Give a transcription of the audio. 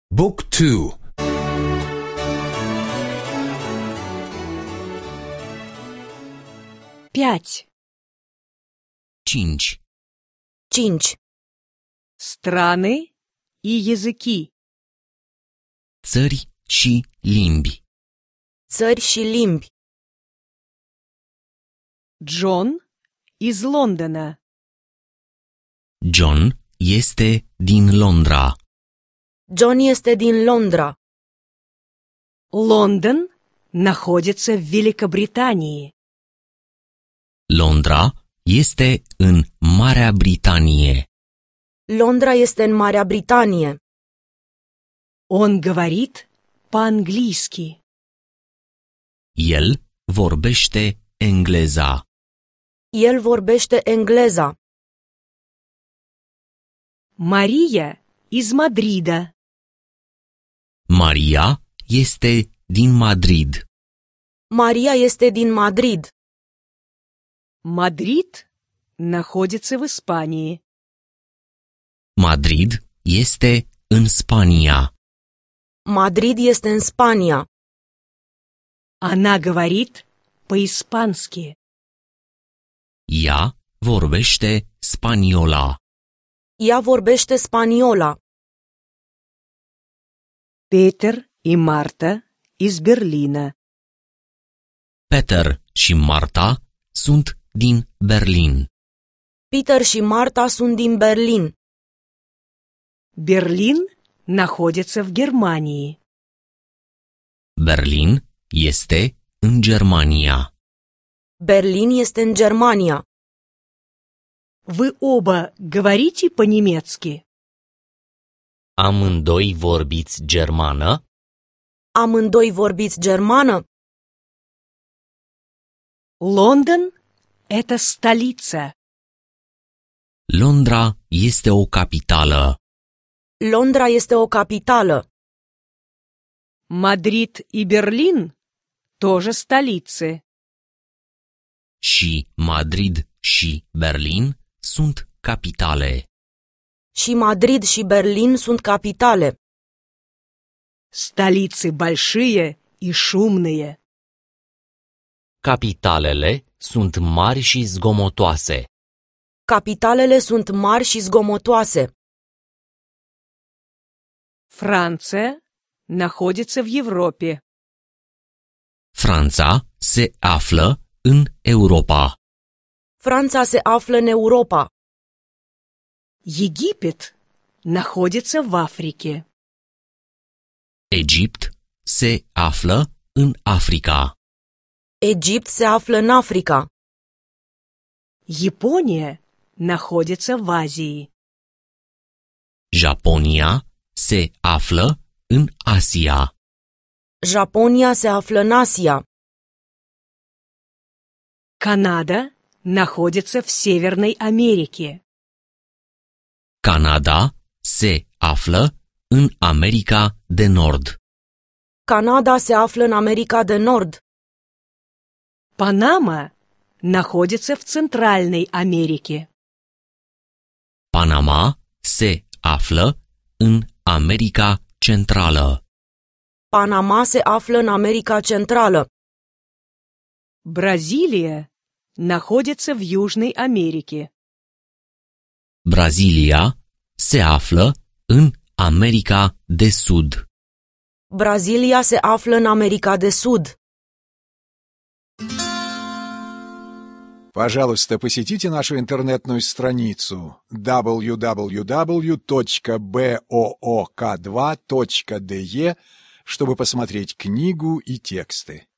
บุ๊กทู пять, 5. Cinci. страны и языки, Țări și limbi. Țări și limbi. Джон из Лондона, John este din Londra. John este din Londra. Лондон находится в Великобритании, Londra este în Marea Britanie. Londra este în Marea Britanie. он говорит по-английски, El vorbește engleza. El vorbește engleza. Мария из Мадрида, Maria este din Madrid. Maria este din Madrid. Мадрид находится в Испании, Madrid este în Spania. Madrid este în Spania. она говорит по-испански, Ea vorbește spaniola. Ea vorbește spaniola. Петер и Марта из Берлина, Peter și Marta sunt din Berlin. Peter și Marta sunt din Berlin. Берлин находится в Германии, Berlin este în Germania. Berlin este în Germania. Вы оба говорите по-немецки? Amândoi vorbiți germană? Amândoi vorbiți germană? Лондон – это столица. Londra este o capitală. Londra este o capitală. Мадрид и Берлин – тоже столицы. Și Madrid și Berlin sunt capitale. Și Madrid și Berlin sunt capitale. Столицы большие и шумные. Capitalele sunt mari și zgomotoase. Capitalele sunt mari și zgomotoase. Франция находится в Европе. Franța se află în Europa. Franța se află în Europa. Египет находится в Африке. Egipt se află în Africa. Egipt se află în Africa. Япония находится в Азии. Japonia se află în Asia. Japonia se află în Asia. Канада находится в Северной Америке. Canada se află în America de Nord. Canada se află în America de Nord. Панама находится в Центральной Америке. Panama se află în America Centrală. Panama se află în America Centrală. Бразилия находится в Южной Америке. Brazilia se află în America de Sud. Brazilia se află în America de Sud. Пожалуйста, посетите нашу интернетную страницу www.book2.de, чтобы посмотреть книгу и тексты.